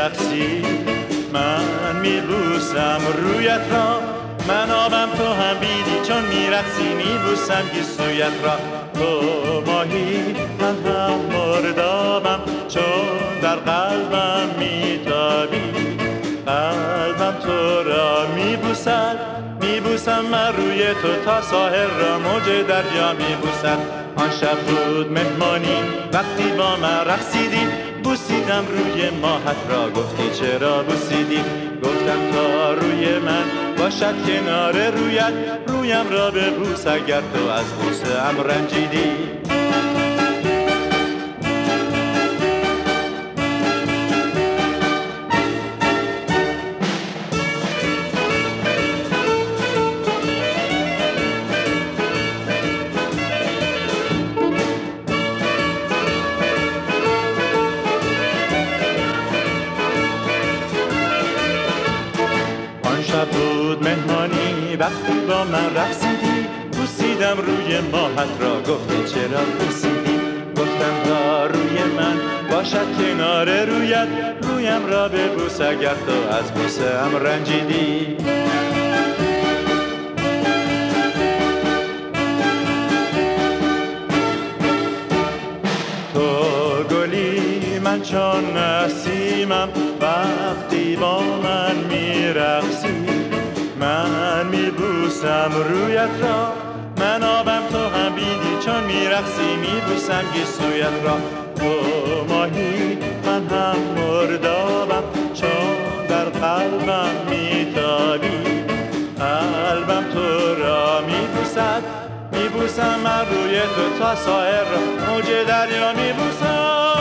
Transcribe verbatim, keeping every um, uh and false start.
میرقصی، من میبوسم رویت را، من آبم تو هم بیدی، چون میرقصی میبوسم گیسویت را. تو ماهی من هم مردابم، چون در قلبم میتابی، قلبم تو را میبوسد، میبوسم من روی تو تا ساحل را موج دریا میبوسد. آن شب بود مهمانی وقتی با من رقصیدی، بوسیدم روی ماهت را، گفتی چرا بوسیدی؟ گفتم تا روی من باشد کنار رویت، رویم را ببوس اگر تو از بوسه ام رنجیدی. شب بود مهمانی وقتی با من رقصیدی، بوسیدم روی ماهت را، گفتی چرا بوسیدی؟ گفتم تا روی من باشد کنار رویت، رویم را ببوس اگر تو از بوسه ام رنجیدی. تو گلی من چون نسیمم، وقتی با من میرقصی، من میبوسم رویت را، من آبم تو هم بیدی، چون میرقصی میبوسم گیسویت را. تو ماهی من هم مردابم، چون در قلبم میتابی، قلبم تو را میبوسد، میبوسم من روی تو تا ساحل را موج دریا میبوسم.